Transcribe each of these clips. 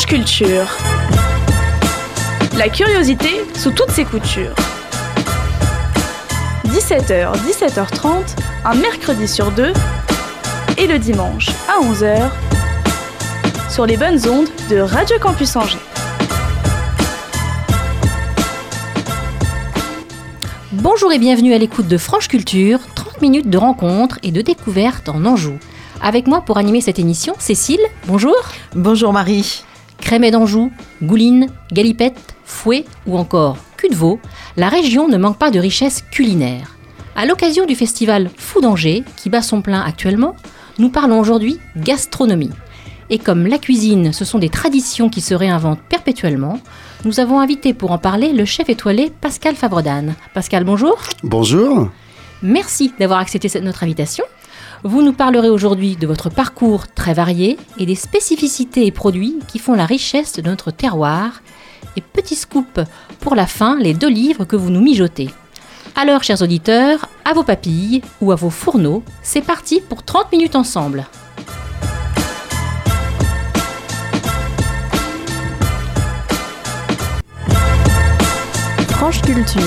Culture. La curiosité sous toutes ses coutures. 17h, 17h30, un mercredi sur deux, et le dimanche à 11h, sur les bonnes ondes de Radio Campus Angers. Bonjour et bienvenue à l'écoute de Franche Culture, 30 minutes de rencontres et de découvertes en Anjou. Avec moi pour animer cette émission, Cécile, bonjour. Bonjour Marie. Crémet d'Anjou, Gouline, Galipette, Fouet ou encore Cul de Veau, la région ne manque pas de richesses culinaires. À l'occasion du festival Fou d'Angers, qui bat son plein actuellement, nous parlons aujourd'hui gastronomie. Et comme la cuisine, ce sont des traditions qui se réinventent perpétuellement, nous avons invité pour en parler le chef étoilé Pascal Favredane. Pascal, bonjour. Bonjour. Merci d'avoir accepté notre invitation. Vous nous parlerez aujourd'hui de votre parcours très varié et des spécificités et produits qui font la richesse de notre terroir. Et petit scoop pour la fin, les 2 livres que vous nous mijotez. Alors, chers auditeurs, à vos papilles ou à vos fourneaux, c'est parti pour 30 minutes ensemble. Franche Culture.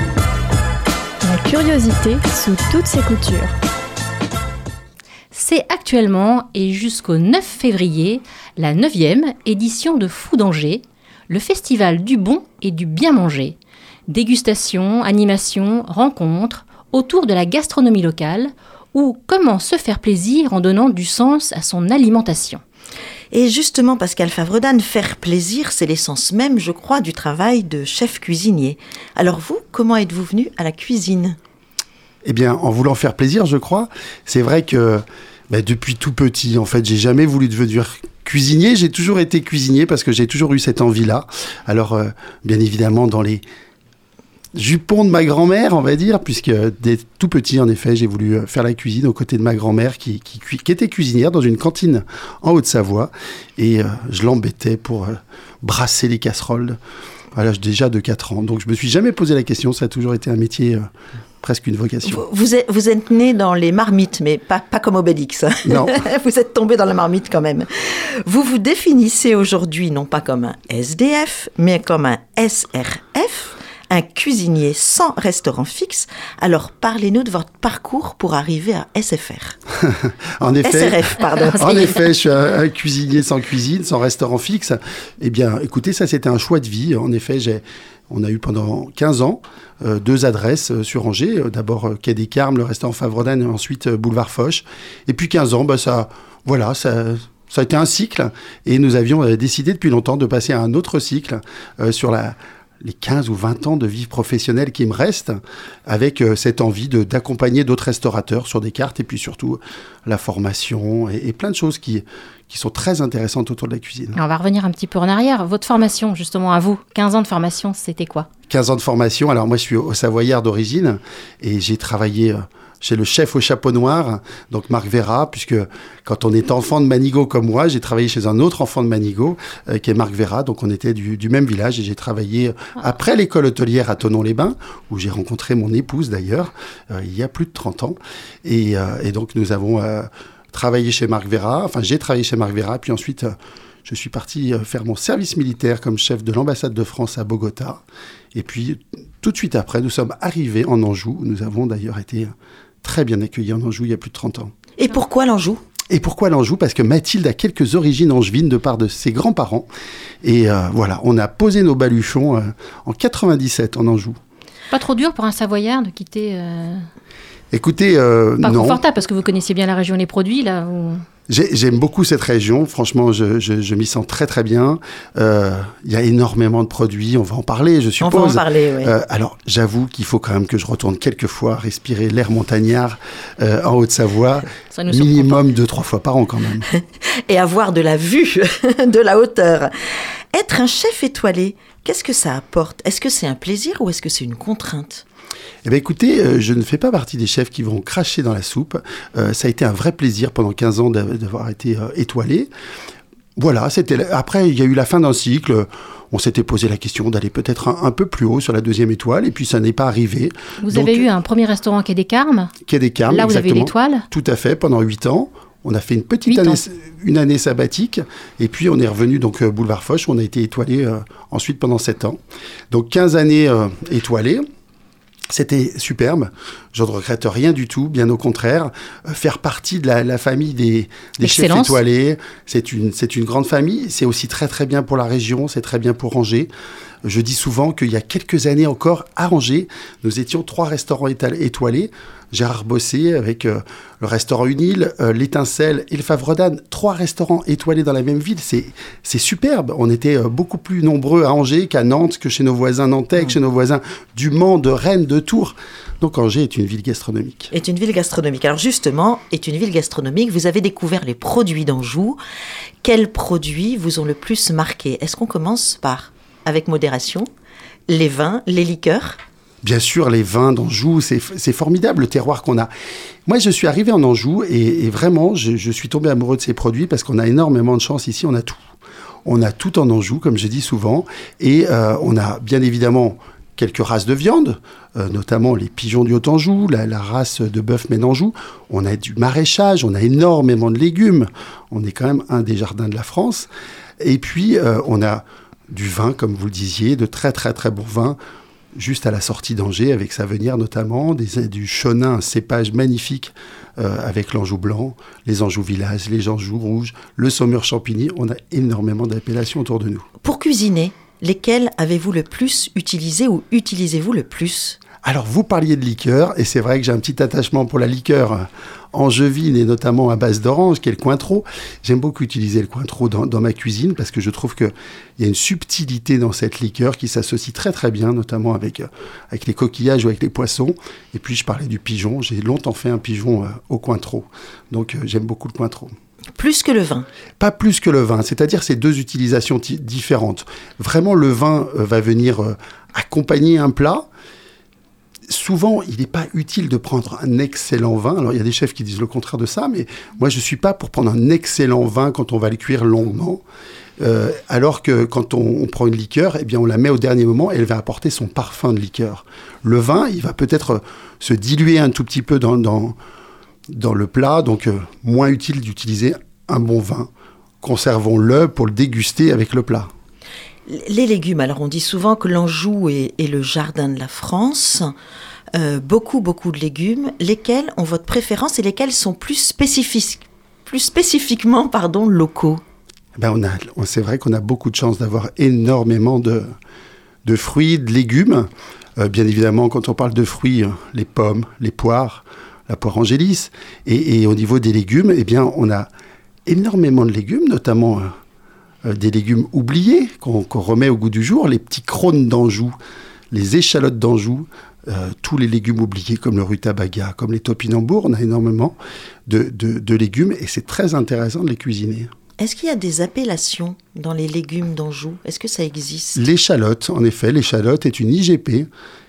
La curiosité sous toutes ses coutures. C'est actuellement et jusqu'au 9 février la 9e édition de Fou d'Angers, le festival du bon et du bien manger. Dégustation, animation, rencontres autour de la gastronomie locale ou comment se faire plaisir en donnant du sens à son alimentation. Et justement, Pascal Favredane, faire plaisir, c'est l'essence même, je crois, du travail de chef cuisinier. Alors vous, comment êtes-vous venu à la cuisine ? Eh bien, en voulant faire plaisir, je crois. C'est vrai que depuis tout petit, en fait, j'ai jamais voulu devenir cuisinier. J'ai toujours été cuisinier parce que j'ai toujours eu cette envie-là. Alors, bien évidemment, dans les jupons de ma grand-mère, on va dire, puisque dès tout petit, en effet, j'ai voulu faire la cuisine aux côtés de ma grand-mère qui était cuisinière dans une cantine en Haute-Savoie. Et je l'embêtais pour brasser les casseroles à l'âge déjà de 4 ans. Donc, je me suis jamais posé la question. Ça a toujours été un métier... presque une vocation. Vous êtes né dans les marmites, mais pas comme Obélix. Non. Vous êtes tombé dans la marmite quand même. Vous vous définissez aujourd'hui non pas comme un SDF, mais comme un SRF, un cuisinier sans restaurant fixe. Alors, parlez-nous de votre parcours pour arriver à SFR. En effet, SRF, pardon. En effet, je suis un cuisinier sans cuisine, sans restaurant fixe. Eh bien, écoutez, ça, c'était un choix de vie. En effet, on a eu pendant 15 ans 2 adresses sur Angers. D'abord, Quai des Carmes, le restaurant Favredane, et ensuite Boulevard Foch. Et puis 15 ans, ça a été un cycle. Et nous avions décidé depuis longtemps de passer à un autre cycle sur les 15 ou 20 ans de vie professionnelle qui me restent, avec cette envie d'accompagner d'autres restaurateurs sur des cartes, et puis surtout la formation et plein de choses qui sont très intéressantes autour de la cuisine. On va revenir un petit peu en arrière. Votre formation, justement, à vous, 15 ans de formation, c'était quoi ? 15 ans de formation. Alors moi, je suis au Savoyard d'origine, et j'ai travaillé... chez le chef au chapeau noir, donc Marc Vera, puisque quand on est enfant de Manigot comme moi, j'ai travaillé chez un autre enfant de Manigot, qui est Marc Vera, donc on était du même village, et j'ai travaillé après l'école hôtelière à Thonon-les-Bains, où j'ai rencontré mon épouse d'ailleurs, il y a plus de 30 ans, et donc nous avons travaillé chez Marc Vera, enfin j'ai travaillé chez Marc Vera, puis ensuite je suis parti faire mon service militaire comme chef de l'ambassade de France à Bogota, et puis tout de suite après, nous sommes arrivés en Anjou, où nous avons d'ailleurs été... très bien accueilli en Anjou il y a plus de 30 ans. Et pourquoi l'Anjou ? Et pourquoi l'Anjou ? Parce que Mathilde a quelques origines angevines de part de ses grands-parents. Et voilà, on a posé nos baluchons en 97 en Anjou. Pas trop dur pour un Savoyard de quitter... Écoutez, pas non. Confortable, parce que vous connaissiez bien la région et les produits, là où... J'aime beaucoup cette région, franchement, je m'y sens très très bien. Il y a énormément de produits, on va en parler, je suppose. On va en parler, oui. Alors, j'avoue qu'il faut quand même que je retourne quelques fois respirer l'air montagnard en Haute-Savoie, minimum 2-3 fois par an quand même. Et avoir de la vue, de la hauteur. Être un chef étoilé, qu'est-ce que ça apporte ? Est-ce que c'est un plaisir ou est-ce que c'est une contrainte ? Eh bien, écoutez, je ne fais pas partie des chefs qui vont cracher dans la soupe. Ça a été un vrai plaisir pendant 15 ans d'avoir été étoilé. Voilà, après, il y a eu la fin d'un cycle. On s'était posé la question d'aller peut-être un peu plus haut sur la 2e étoile, et puis ça n'est pas arrivé. Vous avez eu un premier restaurant Quai des Carmes ? Quai des Carmes, là, exactement. Vous avez eu l'étoile ? Tout à fait, pendant 8 ans. On a fait une année sabbatique, et puis on est revenu donc Boulevard Foch, où on a été étoilé ensuite pendant 7 ans. Donc 15 années étoilées. C'était superbe, je ne regrette rien du tout, bien au contraire. Faire partie de la famille des chefs étoilés, c'est une grande famille. C'est aussi très très bien pour la région, c'est très bien pour Angers. Je dis souvent qu'il y a quelques années encore, à Angers, nous étions 3 restaurants étoilés. Gérard Bossé avec le restaurant Unil, l'Étincelle et le Favre d'Anne. 3 restaurants étoilés dans la même ville, c'est superbe. On était beaucoup plus nombreux à Angers qu'à Nantes, que chez nos voisins nantais, que chez nos voisins du Mans, de Rennes, de Tours. Donc Angers est une ville gastronomique. Est une ville gastronomique. Alors justement, est une ville gastronomique, vous avez découvert les produits d'Anjou. Quels produits vous ont le plus marqué ? Est-ce qu'on commence par, avec modération, les vins, les liqueurs ? Bien sûr, les vins d'Anjou, c'est formidable le terroir qu'on a. Moi, je suis arrivé en Anjou et vraiment, je suis tombé amoureux de ces produits parce qu'on a énormément de chance ici, on a tout. On a tout en Anjou, comme je dis souvent, et on a bien évidemment quelques races de viande, notamment les pigeons du Haut-Anjou, la race de bœuf Ménanjou. On a du maraîchage, on a énormément de légumes. On est quand même un des jardins de la France. Et puis, on a du vin, comme vous le disiez, de très très très bons vins, juste à la sortie d'Angers, avec Savenière notamment, du Chonin, un cépage magnifique avec l'Anjou blanc, les Anjou village, les Anjou rouges, le Saumur Champigny. On a énormément d'appellations autour de nous. Pour cuisiner, lesquels avez-vous le plus utilisé ou utilisez-vous le plus ? Alors, vous parliez de liqueur, et c'est vrai que j'ai un petit attachement pour la liqueur angevine, et notamment à base d'orange, qui est le Cointreau. J'aime beaucoup utiliser le Cointreau dans ma cuisine, parce que je trouve qu'il y a une subtilité dans cette liqueur qui s'associe très très bien, notamment avec les coquillages ou avec les poissons. Et puis, je parlais du pigeon. J'ai longtemps fait un pigeon au Cointreau. Donc, j'aime beaucoup le Cointreau. Plus que le vin ? Pas plus que le vin, c'est-à-dire ces 2 utilisations différentes. Vraiment, le vin va venir accompagner un plat. Souvent, il n'est pas utile de prendre un excellent vin. Alors, il y a des chefs qui disent le contraire de ça, mais moi, je ne suis pas pour prendre un excellent vin quand on va le cuire longuement. Alors que quand on prend une liqueur, eh bien, on la met au dernier moment et elle va apporter son parfum de liqueur. Le vin, il va peut-être se diluer un tout petit peu dans le plat, donc moins utile d'utiliser un bon vin. Conservons-le pour le déguster avec le plat. Les légumes, alors on dit souvent que l'Anjou est le jardin de la France. Beaucoup de légumes. Lesquels ont votre préférence et lesquels sont plus spécifiquement locaux ? C'est vrai qu'on a beaucoup de chance d'avoir énormément de fruits, de légumes. Bien évidemment, quand on parle de fruits, les pommes, les poires, la poire angélis. Et au niveau des légumes, eh bien, on a énormément de légumes, notamment des légumes oubliés qu'on remet au goût du jour, les petits crônes d'Anjou, les échalotes d'Anjou, tous les légumes oubliés comme le rutabaga, comme les topinambours. On a énormément de légumes et c'est très intéressant de les cuisiner. Est-ce qu'il y a des appellations dans les légumes d'Anjou ? Est-ce que ça existe ? L'échalote, en effet, l'échalote est une IGP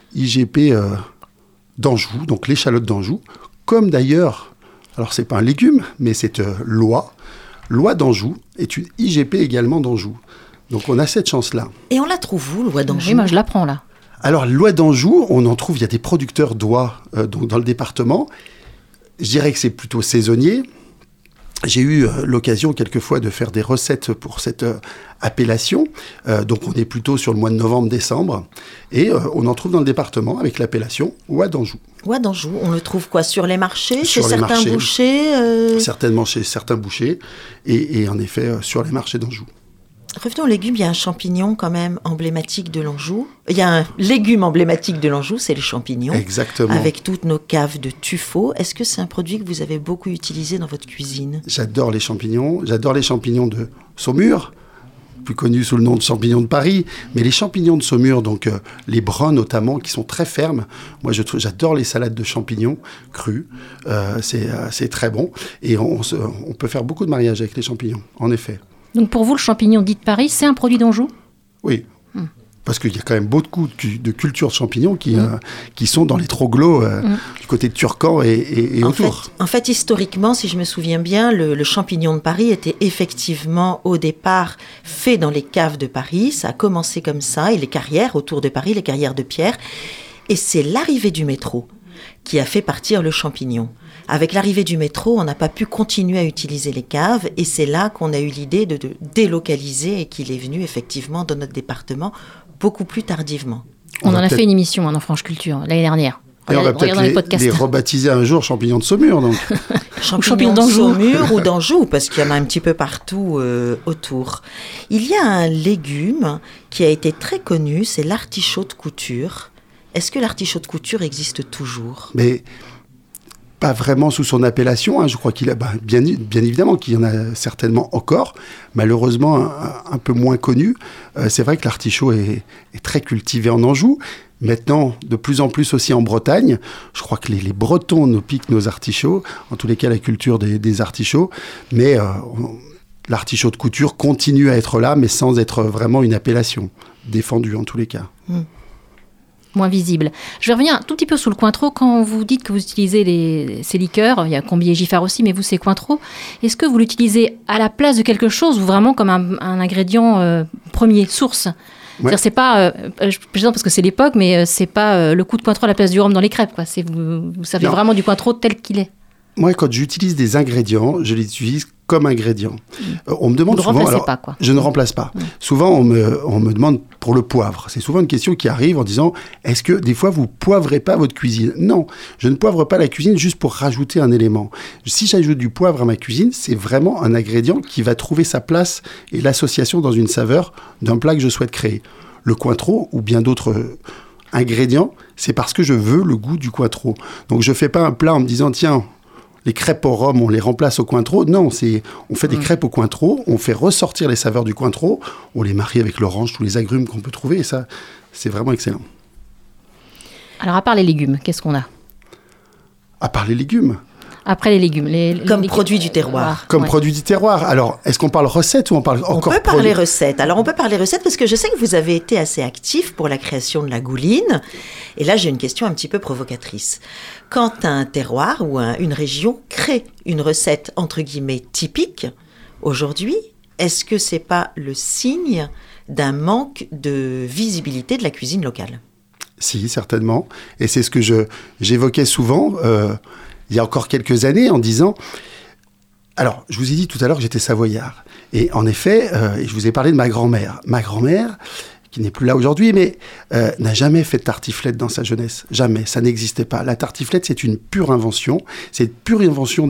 d'Anjou, donc l'échalote d'Anjou, comme d'ailleurs, alors c'est pas un légume, mais c'est l'oie d'Anjou est une IGP également d'Anjou. Donc on a cette chance-là. Et on la trouve où, l'oie d'Anjou ? Oui, moi je la prends là. Alors l'oie d'Anjou, on en trouve, il y a des producteurs d'oie donc dans le département. Je dirais que c'est plutôt saisonnier. J'ai eu l'occasion quelquefois de faire des recettes pour cette appellation. Donc on est plutôt sur le mois de novembre-décembre. Et on en trouve dans le département avec l'appellation oie d'Anjou. Oie d'Anjou, on le trouve quoi ? Sur les marchés ? Sur chez les certains marchés, bouchers Certainement chez certains bouchers. Et en effet, sur les marchés d'Anjou. Revenons aux légumes, il y a un champignon quand même emblématique de l'Anjou. Il y a un légume emblématique de l'Anjou, c'est le champignon. Exactement. Avec toutes nos caves de tuffeau. Est-ce que c'est un produit que vous avez beaucoup utilisé dans votre cuisine ? J'adore les champignons. J'adore les champignons de Saumur, plus connus sous le nom de champignons de Paris. Mais les champignons de Saumur, donc les bruns notamment, qui sont très fermes. Moi, j'adore les salades de champignons crus. C'est très bon. Et on peut faire beaucoup de mariages avec les champignons, en effet. Donc pour vous, le champignon dit de Paris, c'est un produit d'Anjou ? Oui, parce qu'il y a quand même beaucoup de cultures de champignons qui sont dans les troglots du côté de Turcan et autour. En fait, historiquement, si je me souviens bien, le champignon de Paris était effectivement au départ fait dans les caves de Paris. Ça a commencé comme ça, et les carrières autour de Paris, les carrières de pierre. Et c'est l'arrivée du métro qui a fait partir le champignon. Avec l'arrivée du métro, on n'a pas pu continuer à utiliser les caves et c'est là qu'on a eu l'idée de délocaliser et qu'il est venu effectivement dans notre département beaucoup plus tardivement. On en a fait une émission dans France Culture l'année dernière. Et on va peut-être les rebaptiser un jour champignons de Saumur. Donc. Champignons de Saumur ou d'Anjou, parce qu'il y en a un petit peu partout autour. Il y a un légume qui a été très connu, c'est l'artichaut de couture. Est-ce que l'artichaut de couture existe toujours ? Mais pas vraiment sous son appellation. Je crois qu'il a, bien évidemment qu'il y en a certainement encore, malheureusement un peu moins connu. C'est vrai que l'artichaut est très cultivé en Anjou. Maintenant, de plus en plus aussi en Bretagne. Je crois que les Bretons nous piquent nos artichauts, en tous les cas la culture des artichauts. Mais l'artichaut de couture continue à être là, mais sans être vraiment une appellation défendue en tous les cas. Moins visible. Je vais revenir un tout petit peu sur le Cointreau. Quand vous dites que vous utilisez ces liqueurs, il y a Combier et Giffard aussi, mais vous, c'est Cointreau. Est-ce que vous l'utilisez à la place de quelque chose ou vraiment comme un ingrédient premier, source ? Ouais. C'est pas, je plaisante parce que c'est l'époque, mais c'est pas le coup de Cointreau à la place du rhum dans les crêpes, quoi. Vous savez vraiment du Cointreau tel qu'il est. Moi, quand j'utilise des ingrédients, je les utilise comme ingrédients. On me demande souvent... Alors, pas, quoi. Je ne remplace pas. Souvent, on me demande pour le poivre. C'est souvent une question qui arrive en disant « Est-ce que des fois, vous poivrez pas votre cuisine ?» Non, je ne poivre pas la cuisine juste pour rajouter un élément. Si j'ajoute du poivre à ma cuisine, c'est vraiment un ingrédient qui va trouver sa place et l'association dans une saveur d'un plat que je souhaite créer. Le Cointreau ou bien d'autres ingrédients, c'est parce que je veux le goût du Cointreau. Donc, je ne fais pas un plat en me disant « Tiens, les crêpes au rhum, on les remplace au Cointreau. » Non, on fait des crêpes au Cointreau, on fait ressortir les saveurs du Cointreau, on les marie avec l'orange, tous les agrumes qu'on peut trouver, et ça, c'est vraiment excellent. Alors, à part les légumes, qu'est-ce qu'on a ? À part les légumes ? Après les légumes. Comme produit du terroir. Comme produit du terroir. Alors, est-ce qu'on parle recettes ou on parle encore... On peut parler recettes. Alors, on peut parler recettes parce que je sais que vous avez été assez actif pour la création de la gouline. Et là, j'ai une question un petit peu provocatrice. Quand un terroir ou une région crée une recette, entre guillemets, typique, aujourd'hui, est-ce que c'est pas le signe d'un manque de visibilité de la cuisine locale ? Si, certainement. Et c'est ce que j'évoquais souvent... il y a encore quelques années, en disant... Alors, je vous ai dit tout à l'heure que j'étais savoyard. Et en effet, je vous ai parlé de ma grand-mère. Ma grand-mère, qui n'est plus là aujourd'hui, mais n'a jamais fait de tartiflette dans sa jeunesse. Jamais, ça n'existait pas. La tartiflette, c'est une pure invention. C'est une pure invention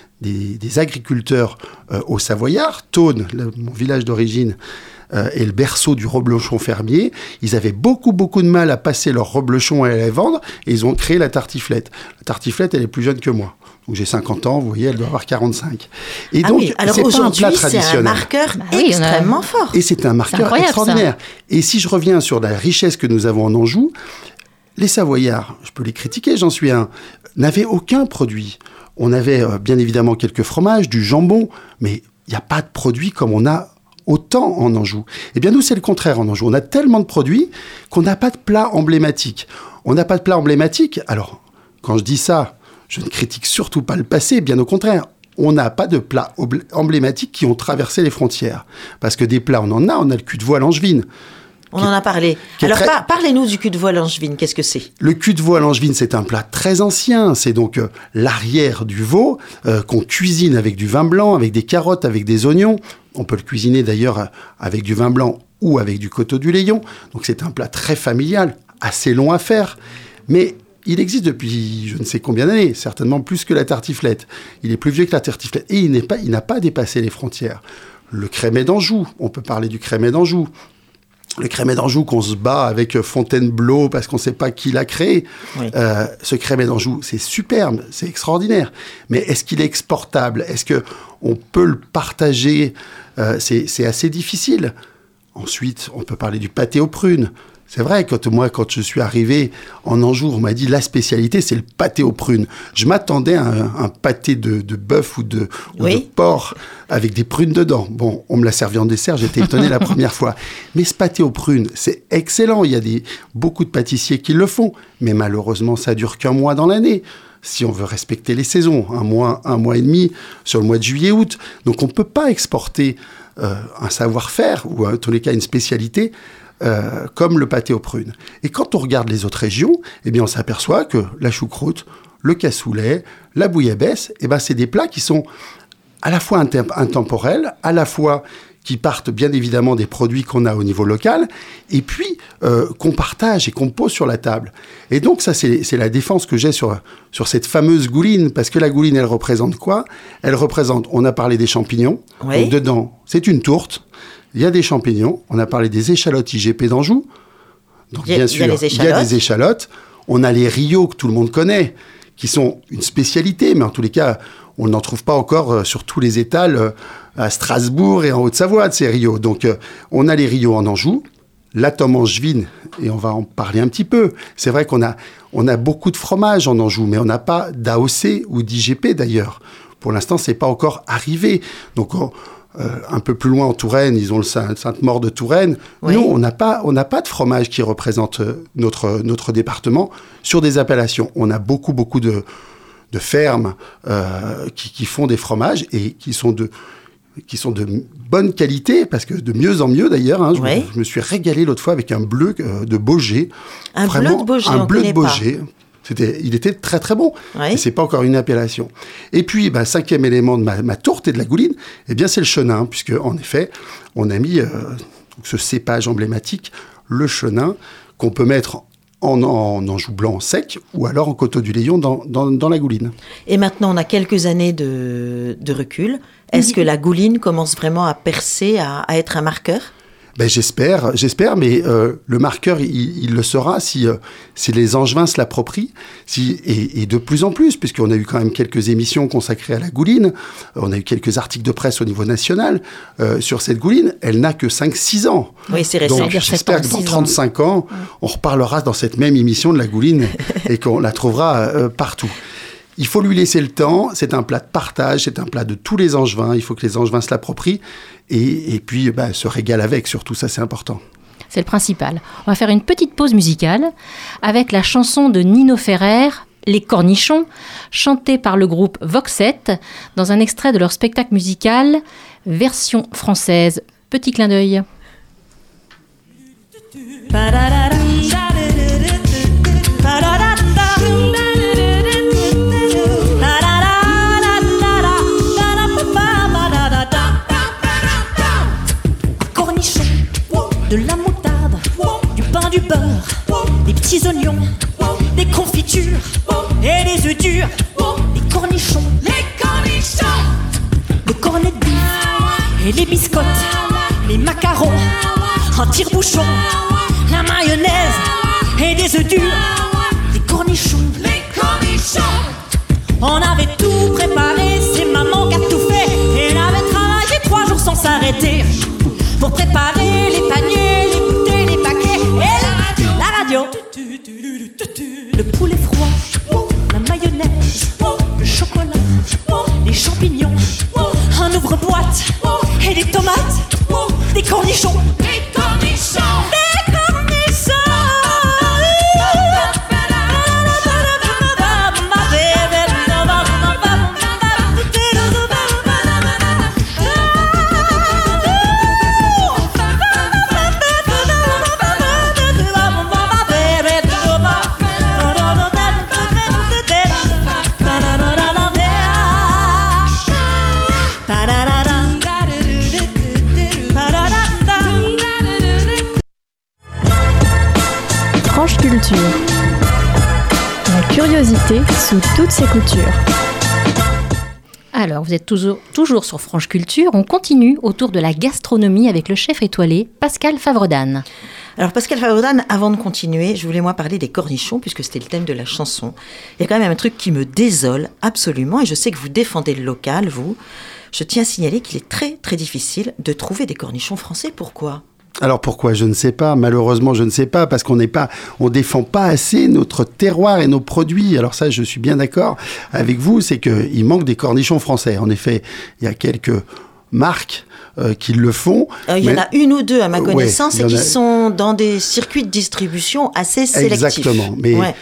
des agriculteurs au Savoyard. Thônes, mon village d'origine, et le berceau du reblochon fermier. Ils avaient beaucoup de mal à passer leur reblochon et à les vendre, et ils ont créé la tartiflette. La tartiflette, elle est plus jeune que moi. Donc j'ai 50 ans, vous voyez, elle doit avoir 45. Et donc, oui. Alors c'est pas un plat traditionnel. C'est un marqueur extrêmement fort. Et c'est un marqueur extraordinaire. Ça. Et si je reviens sur la richesse que nous avons en Anjou, les Savoyards, je peux les critiquer, j'en suis un, n'avaient aucun produit. On avait bien évidemment quelques fromages, du jambon, mais il n'y a pas de produit comme on a autant en Anjou. Eh bien, nous, c'est le contraire en Anjou. On a tellement de produits qu'on n'a pas de plat emblématique. On n'a pas de plat emblématique. Alors, quand je dis ça, je ne critique surtout pas le passé, bien au contraire. On n'a pas de plats emblématiques qui ont traversé les frontières. Parce que des plats, on en a. On a le cul de veau à Langevin. On en a parlé. Alors, parlez-nous du cul de veau à Langevin. Qu'est-ce que c'est ? Le cul de veau à Langevin, c'est un plat très ancien. C'est donc l'arrière du veau qu'on cuisine avec du vin blanc, avec des carottes, avec des oignons. On peut le cuisiner d'ailleurs avec du vin blanc ou avec du coteau du Layon. Donc c'est un plat très familial, assez long à faire. Mais il existe depuis je ne sais combien d'années, certainement plus que la tartiflette. Il est plus vieux que la tartiflette. Et il n'a pas dépassé les frontières. Le crémet d'Anjou, on peut parler du crémet d'Anjou. Le crémet d'Anjou qu'on se bat avec Fontainebleau parce qu'on ne sait pas qui l'a créé. Oui. Ce crémet d'Anjou, c'est superbe, c'est extraordinaire. Mais est-ce qu'il est exportable ? Est-ce qu'on peut le partager ? C'est assez difficile. Ensuite, on peut parler du pâté aux prunes. C'est vrai, quand je suis arrivé en Anjou, on m'a dit la spécialité, c'est le pâté aux prunes. Je m'attendais à un pâté de bœuf ou de porc avec des prunes dedans. Bon, on me l'a servi en dessert, j'étais étonné la première fois. Mais ce pâté aux prunes, c'est excellent. Il y a beaucoup de pâtissiers qui le font. Mais malheureusement, ça dure qu'un mois dans l'année. Si on veut respecter les saisons, un mois et demi sur le mois de juillet-août. Donc on ne peut pas exporter un savoir-faire, ou en tous les cas une spécialité, comme le pâté aux prunes. Et quand on regarde les autres régions, eh bien, on s'aperçoit que la choucroute, le cassoulet, la bouillabaisse, eh ben, c'est des plats qui sont à la fois intemporels, à la fois qui partent bien évidemment des produits qu'on a au niveau local, et puis qu'on partage et qu'on pose sur la table. Et donc ça, c'est la défense que j'ai sur cette fameuse gouline, parce que la gouline, elle représente quoi ? Elle représente, on a parlé des champignons, oui. Donc dedans, c'est une tourte, il y a des champignons, on a parlé des échalotes IGP d'Anjou, donc bien sûr, il y a des échalotes, on a les rios que tout le monde connaît, qui sont une spécialité, mais en tous les cas, on n'en trouve pas encore sur tous les étals à Strasbourg et en Haute-Savoie de ces rios. Donc, on a les rios en Anjou, la tome angevine, et on va en parler un petit peu. C'est vrai qu'on a beaucoup de fromages en Anjou, mais on n'a pas d'AOC ou d'IGP d'ailleurs. Pour l'instant, c'est pas encore arrivé. Donc, un peu plus loin en Touraine, ils ont le Sainte-Maure de Touraine. Oui. Nous, on n'a pas de fromage qui représente notre département sur des appellations. On a beaucoup de fermes qui font des fromages et qui sont de bonne qualité, parce que de mieux en mieux d'ailleurs. Hein, oui. Je me suis régalé l'autre fois avec un bleu de Baugé. Un bleu de Baugé, un bleu de Baugé. Il était très très bon. Oui. Et c'est pas encore une appellation. Et puis, cinquième élément de ma tourte et de la gouline, eh bien c'est le chenin, puisque en effet, on a mis ce cépage emblématique, le chenin, qu'on peut mettre en Anjou blanc sec ou alors en coteaux du Layon dans la gouline. Et maintenant, on a quelques années de recul. Est-ce que la gouline commence vraiment à percer, à être un marqueur ? J'espère, mais le marqueur, il le sera si les Angevins se l'approprient, et de plus en plus, puisqu'on a eu quand même quelques émissions consacrées à la gouline, on a eu quelques articles de presse au niveau national sur cette gouline, elle n'a que 5-6 ans. Oui, c'est récent. Donc j'espère que dans 35 ans, on reparlera dans cette même émission de la gouline et qu'on la trouvera partout. Il faut lui laisser le temps, c'est un plat de partage, c'est un plat de tous les Angevins, il faut que les Angevins se l'approprient et puis se régalent avec, surtout ça c'est important. C'est le principal. On va faire une petite pause musicale avec la chanson de Nino Ferrer, Les Cornichons, chantée par le groupe Voxette dans un extrait de leur spectacle musical, version française. Petit clin d'œil. De la moutarde, du pain, du beurre, des petits oignons, des confitures et des œufs durs, des cornichons, le cornet de bif et les biscottes, les macarons, un tire-bouchon, la mayonnaise et des œufs durs, des cornichons. On avait tout préparé, c'est maman qui a tout fait, et elle avait travaillé 3 jours sans s'arrêter pour préparer les paniers, les bouteilles, les paquets et la radio. Le poulet froid, la mayonnaise, le chocolat, les champignons, un ouvre-boîte et des tomates, des cornichons. Des cornichons. Des cornichons. Culture. La curiosité sous toutes ses coutures. Alors, vous êtes toujours sur Franche Culture. On continue autour de la gastronomie avec le chef étoilé Pascal Favredane. Alors Pascal Favredane, avant de continuer, je voulais moi parler des cornichons puisque c'était le thème de la chanson. Il y a quand même un truc qui me désole absolument et je sais que vous défendez le local, vous. Je tiens à signaler qu'il est très très difficile de trouver des cornichons français. Pourquoi ? Alors pourquoi ? Je ne sais pas. Malheureusement, je ne sais pas parce on défend pas assez notre terroir et nos produits. Alors ça, je suis bien d'accord avec vous, c'est qu'il manque des cornichons français. En effet, il y a quelques marques qui le font. Il y en a une ou deux à ma connaissance et qui sont dans des circuits de distribution assez sélectifs. Exactement. Mais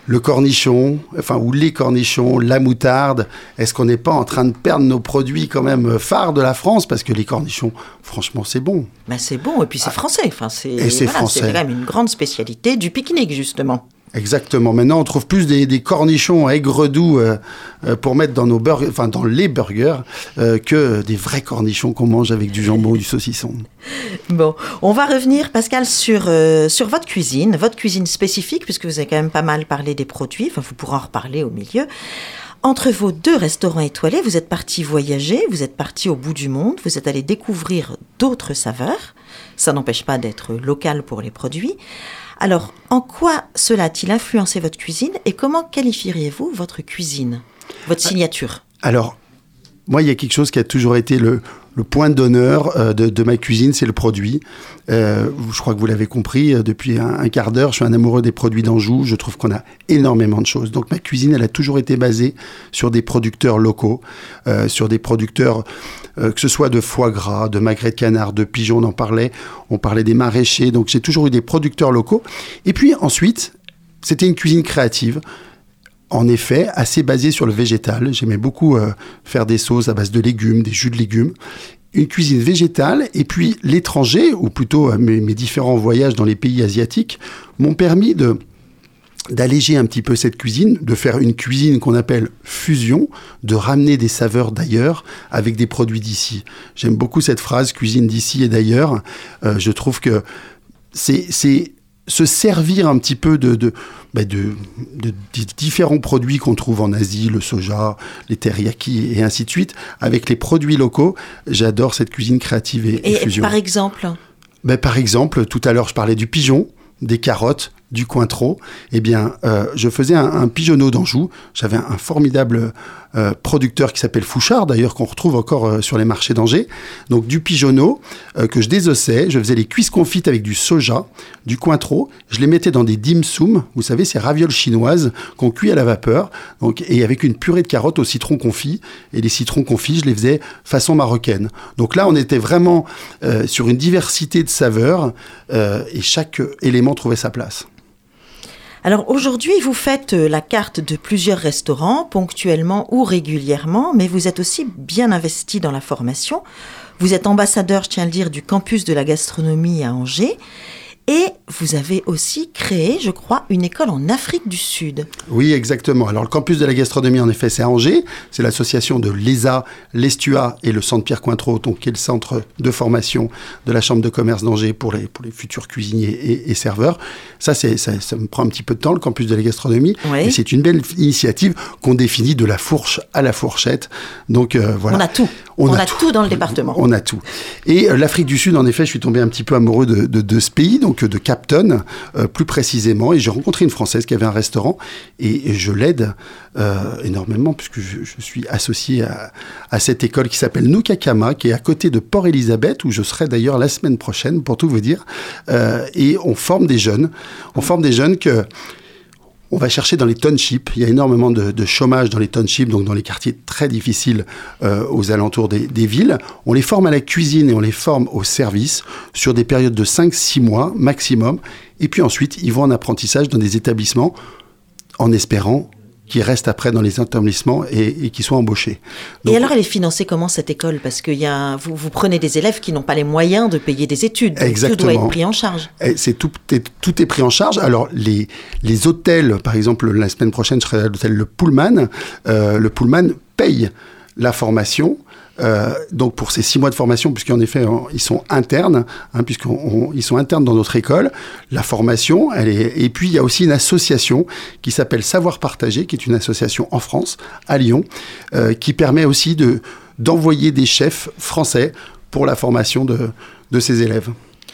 le cornichon, ou les cornichons, la moutarde. Est-ce qu'on n'est pas en train de perdre nos produits quand même phares de la France? Parce que les cornichons, franchement, c'est bon. Ben, c'est bon, et puis c'est français. C'est français. C'est quand même une grande spécialité du pique-nique, justement. Exactement. Maintenant, on trouve plus des cornichons aigre-doux pour mettre dans nos burgers, dans les burgers, que des vrais cornichons qu'on mange avec du jambon ou du saucisson. Bon, on va revenir, Pascal, sur votre cuisine spécifique, puisque vous avez quand même pas mal parlé des produits. Vous pourrez en reparler au milieu. Entre vos 2 restaurants étoilés, vous êtes parti voyager, vous êtes parti au bout du monde, vous êtes allé découvrir d'autres saveurs. Ça n'empêche pas d'être local pour les produits. Alors, en quoi cela a-t-il influencé votre cuisine et comment qualifieriez-vous votre cuisine, votre signature? Alors, moi, il y a quelque chose qui a toujours été le point d'honneur de ma cuisine, c'est le produit. Je crois que vous l'avez compris, depuis un quart d'heure, je suis un amoureux des produits d'Anjou. Je trouve qu'on a énormément de choses. Donc ma cuisine, elle a toujours été basée sur des producteurs locaux, sur des producteurs, que ce soit de foie gras, de magret de canard, de pigeon, on parlait des maraîchers. Donc j'ai toujours eu des producteurs locaux. Et puis ensuite, c'était une cuisine créative. En effet, assez basée sur le végétal. J'aimais beaucoup faire des sauces à base de légumes, des jus de légumes. Une cuisine végétale, et puis l'étranger, ou plutôt mes différents voyages dans les pays asiatiques, m'ont permis d'alléger un petit peu cette cuisine, de faire une cuisine qu'on appelle fusion, de ramener des saveurs d'ailleurs avec des produits d'ici. J'aime beaucoup cette phrase, cuisine d'ici et d'ailleurs. Je trouve que c'est se servir un petit peu de différents produits qu'on trouve en Asie, le soja, les teriyaki et ainsi de suite, avec les produits locaux. J'adore cette cuisine créative et fusion. Par exemple? Par exemple, tout à l'heure, je parlais du pigeon, des carottes, du cointreau. Eh bien, je faisais un pigeonneau d'Anjou. J'avais un formidable producteur qui s'appelle Fouchard, d'ailleurs, qu'on retrouve encore sur les marchés d'Angers. Donc, du pigeonneau que je désossais. Je faisais les cuisses confites avec du soja, du cointreau. Je les mettais dans des dim sum. Vous savez, ces ravioles chinoises qu'on cuit à la vapeur. Donc, et avec une purée de carottes au citron confit. Et les citrons confits, je les faisais façon marocaine. Donc là, on était vraiment sur une diversité de saveurs et chaque élément trouvait sa place. Alors aujourd'hui, vous faites la carte de plusieurs restaurants, ponctuellement ou régulièrement, mais vous êtes aussi bien investi dans la formation. Vous êtes ambassadeur, je tiens à le dire, du campus de la gastronomie à Angers. Et vous avez aussi créé, je crois, une école en Afrique du Sud. Oui, exactement. Alors, le campus de la gastronomie, en effet, c'est à Angers. C'est l'association de l'ESA, l'Estua et le Centre Pierre Cointreau, donc, qui est le centre de formation de la Chambre de commerce d'Angers pour les futurs cuisiniers et serveurs. Ça me prend un petit peu de temps, le campus de la gastronomie. Oui. Et c'est une belle initiative qu'on définit de la fourche à la fourchette. Donc, voilà. On a tout. On a tout dans le département. On a tout. Et l'Afrique du Sud, en effet, je suis tombé un petit peu amoureux de ce pays, donc de Cape Town, plus précisément. Et j'ai rencontré une Française qui avait un restaurant et je l'aide énormément puisque je suis associé à cette école qui s'appelle Nukakama, qui est à côté de Port-Elizabeth, où je serai d'ailleurs la semaine prochaine, pour tout vous dire. Et on forme des jeunes. On forme des jeunes que... On va chercher dans les townships. Il y a énormément de chômage dans les townships, donc dans les quartiers très difficiles aux alentours des villes. On les forme à la cuisine et on les forme au service sur des périodes de 5-6 mois maximum. Et puis ensuite, ils vont en apprentissage dans des établissements en espérant qui restent après dans les établissements et qui soient embauchés. Donc, et alors, elle est financée comment, cette école? Parce que vous prenez des élèves qui n'ont pas les moyens de payer des études. Exactement. Tout doit être pris en charge. Tout est pris en charge. Alors, les hôtels, par exemple, la semaine prochaine, je serai à l'hôtel Le Pullman. Le Pullman paye la formation. Donc pour ces 6 mois de formation, puisqu'en effet ils sont internes, puisqu'ils sont internes dans notre école, la formation, et puis il y a aussi une association qui s'appelle Savoir Partager, qui est une association en France, à Lyon, qui permet aussi d'envoyer des chefs français pour la formation de ces élèves.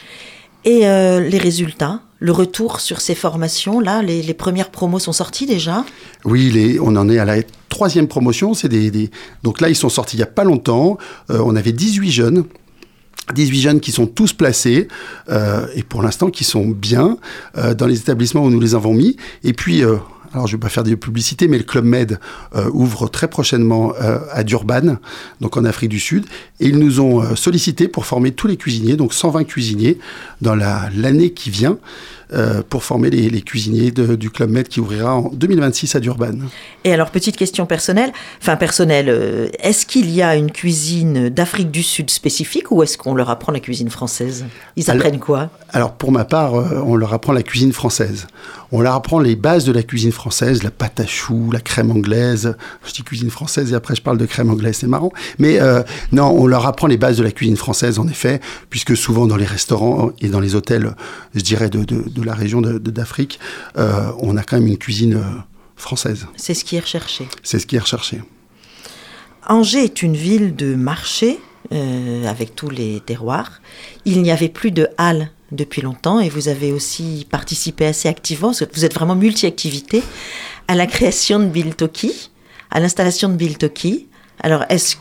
Et les résultats, le retour sur ces formations-là, les premières promos sont sorties déjà? Oui, on en est à la 3e promotion. Donc là, ils sont sortis il n'y a pas longtemps. On avait 18 jeunes qui sont tous placés et pour l'instant qui sont bien dans les établissements où nous les avons mis. Et puis... alors, je ne vais pas faire de publicité, mais le Club Med ouvre très prochainement à Durban, donc en Afrique du Sud. Et ils nous ont sollicité pour former tous les cuisiniers, donc 120 cuisiniers, dans l'année qui vient. pour former les cuisiniers du Club Med qui ouvrira en 2026 à Durban. Et alors, petite question personnelle, est-ce qu'il y a une cuisine d'Afrique du Sud spécifique ou est-ce qu'on leur apprend la cuisine française ? Ils apprennent quoi ? Alors, pour ma part, on leur apprend la cuisine française. On leur apprend les bases de la cuisine française, la pâte à choux, la crème anglaise. Je dis cuisine française et après je parle de crème anglaise, c'est marrant. Mais non, on leur apprend les bases de la cuisine française, en effet, puisque souvent dans les restaurants et dans les hôtels, je dirais, de la région d'Afrique, on a quand même une cuisine française. C'est ce qui est recherché. C'est ce qui est recherché. Angers est une ville de marché, avec tous les terroirs. Il n'y avait plus de halles depuis longtemps et vous avez aussi participé assez activement, parce que vous êtes vraiment multi-activité, à la création de Biltoki, à l'installation de Biltoki. Alors, est-ce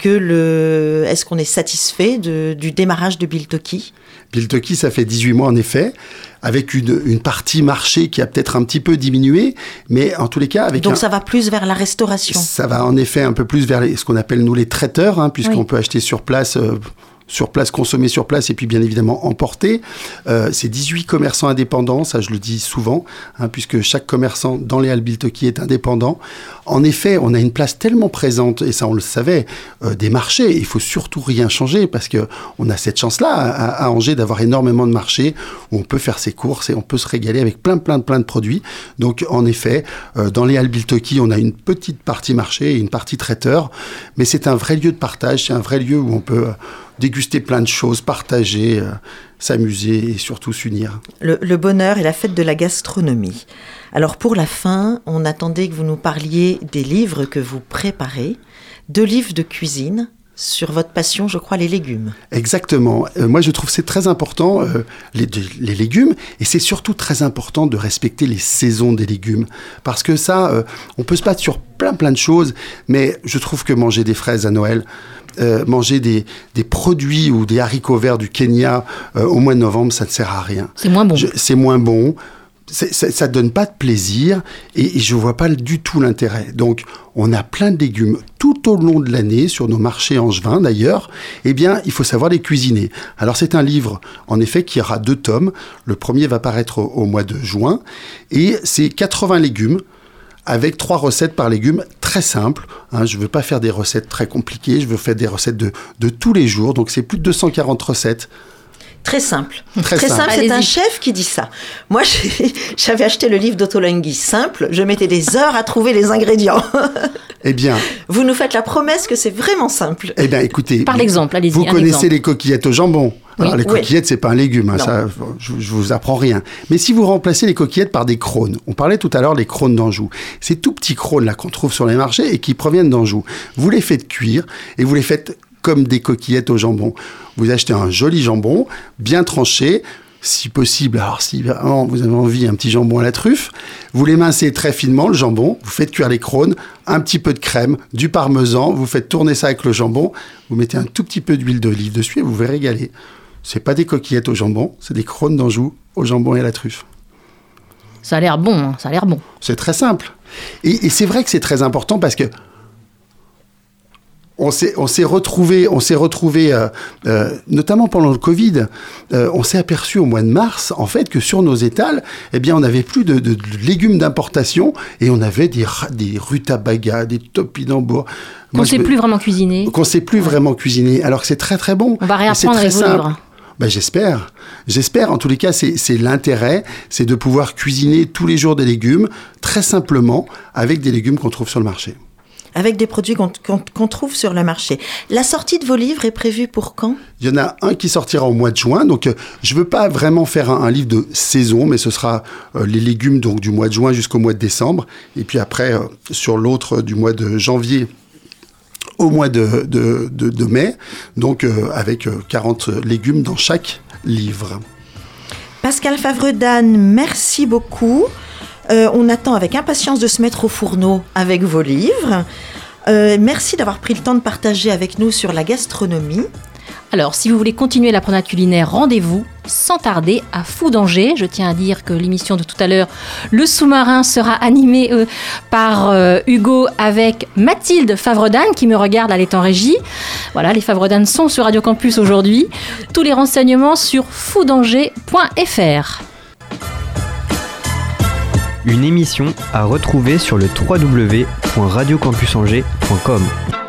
qu'on est satisfait du démarrage de Biltoki ? Biltoki, ça fait 18 mois en effet, avec une partie marché qui a peut-être un petit peu diminué, mais en tous les cas... Donc ça va plus vers la restauration ? Ça va en effet un peu plus vers ce qu'on appelle nous les traiteurs, puisqu'on peut acheter sur place... consommer sur place et puis bien évidemment emporter. C'est 18 commerçants indépendants, ça je le dis souvent, puisque chaque commerçant dans les halles Biltoki est indépendant. En effet, on a une place tellement présente, et ça on le savait, des marchés. Il faut surtout rien changer parce qu'on a cette chance-là à Angers d'avoir énormément de marchés où on peut faire ses courses et on peut se régaler avec plein de produits. Donc en effet, dans les halles Biltoki, on a une petite partie marché et une partie traiteur, mais c'est un vrai lieu de partage, c'est un vrai lieu où on peut... déguster plein de choses, partager, s'amuser et surtout s'unir. Le bonheur et la fête de la gastronomie. Alors pour la fin, on attendait que vous nous parliez des livres que vous préparez, 2 livres de cuisine sur votre passion, je crois, les légumes. Exactement. Moi, je trouve que c'est très important, les légumes, et c'est surtout très important de respecter les saisons des légumes. Parce que ça, on peut se battre sur plein de choses, mais je trouve que manger des fraises à Noël, manger des produits ou des haricots verts du Kenya au mois de novembre, ça ne sert à rien. C'est moins bon. C'est moins bon. Ça ne donne pas de plaisir et je ne vois pas du tout l'intérêt. Donc, on a plein de légumes tout au long de l'année, sur nos marchés angevins d'ailleurs. Eh bien, il faut savoir les cuisiner. Alors, c'est un livre, en effet, qui aura 2 tomes. Le premier va paraître au mois de juin et c'est 80 légumes avec 3 recettes par légumes très simples. Je ne veux pas faire des recettes très compliquées, je veux faire des recettes de tous les jours. Donc, c'est plus de 240 recettes. Très simple. Très simple. C'est Allez-y. un chef qui dit ça. Moi, j'avais acheté le livre d'Ottolenghi simple. Je mettais des heures à trouver les ingrédients. Eh bien... Vous nous faites la promesse que c'est vraiment simple. Eh bien, écoutez... Par l'exemple, allez-y. Vous connaissez les coquillettes au jambon. Oui. Alors, les coquillettes, c'est pas un légume. Ça, je vous apprends rien. Mais si vous remplacez les coquillettes par des crônes, on parlait tout à l'heure des crônes d'Anjou. Ces tout petits crônes là qu'on trouve sur les marchés et qui proviennent d'Anjou. Vous les faites cuire et vous les faites comme des coquillettes au jambon. Vous achetez un joli jambon, bien tranché, si possible, alors si vraiment vous avez envie, un petit jambon à la truffe, vous l'émincez très finement, le jambon, vous faites cuire les crônes, un petit peu de crème, du parmesan, vous faites tourner ça avec le jambon, vous mettez un tout petit peu d'huile d'olive dessus et vous vous régalez. C'est pas des coquillettes au jambon, c'est des crônes d'Anjou au jambon et à la truffe. Ça a l'air bon, ça a l'air bon. C'est très simple. Et c'est vrai que c'est très important parce que on s'est retrouvé, notamment pendant le Covid, on s'est aperçu au mois de mars, en fait, que sur nos étals, eh bien, on n'avait plus de légumes d'importation et on avait des rutabagas, des topinambours. Qu'on ne sait plus vraiment cuisiner. Qu'on ne sait plus vraiment cuisiner, alors que c'est très très bon. On va réapprendre avec vos livres. Ben, j'espère. En tous les cas, c'est l'intérêt, c'est de pouvoir cuisiner tous les jours des légumes, très simplement, avec des légumes qu'on trouve sur le marché. Avec des produits qu'on trouve sur le marché. La sortie de vos livres est prévue pour quand ? Il y en a un qui sortira au mois de juin. Donc, je ne veux pas vraiment faire un livre de saison, mais ce sera les légumes donc, du mois de juin jusqu'au mois de décembre. Et puis après, sur l'autre, du mois de janvier au mois de mai. Donc, avec 40 légumes dans chaque livre. Pascal Favre-D'Anne, merci beaucoup. On attend avec impatience de se mettre au fourneau avec vos livres. Merci d'avoir pris le temps de partager avec nous sur la gastronomie. Alors, si vous voulez continuer la promenade culinaire, rendez-vous sans tarder à Fou d'Angers. Je tiens à dire que l'émission de tout à l'heure, Le Sous-Marin, sera animée par Hugo avec Mathilde Favre-D'Anne qui me regarde, elle est en régie. Voilà, les Favre-D'Anne sont sur Radio Campus aujourd'hui. Tous les renseignements sur foudangers.fr. Une émission à retrouver sur le www.radiocampusangers.com.